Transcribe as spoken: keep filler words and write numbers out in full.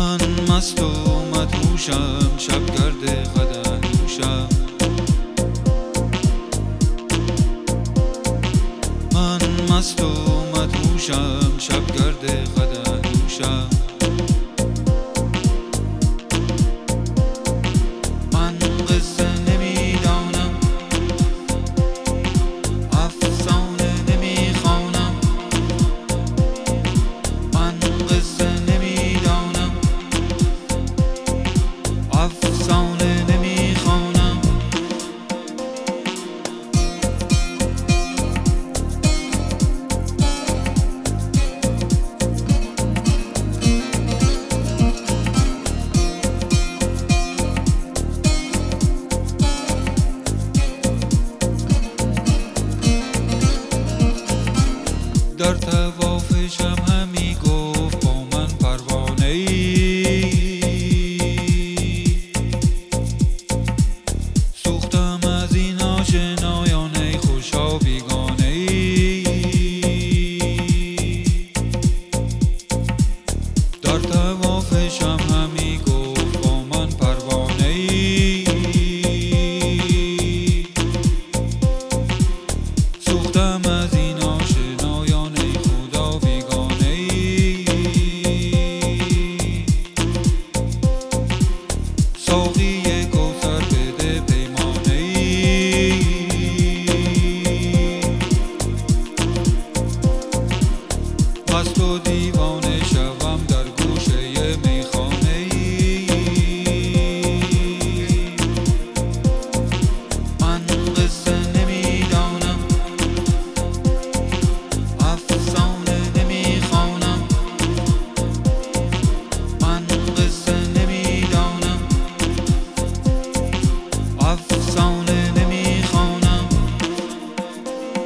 من مست و مدهوشم، شبگرد قدح نوشم. من مست و مدهوشم، شبگرد قدح نوشم. من قصه نمیدانم، افسانه نمیخوانم. من قصه نمیدانم، افسانه نمیخوانم. در طوافشم همی گفت با من پروانه ای. سوختم از این آشنایان ای خوشا بیگانه ای. در طوافشم همی گفت با من پروانه ای. سوختم از این آشنایان ای خدا بیگانه ای. ساقی کوثر بده پیمانه ای. مست و دیوانه شوم در گوشه میخانه ای. من قصه نمیدانم، افسانه نمیخوانم. من قصه نمیدانم، افسانه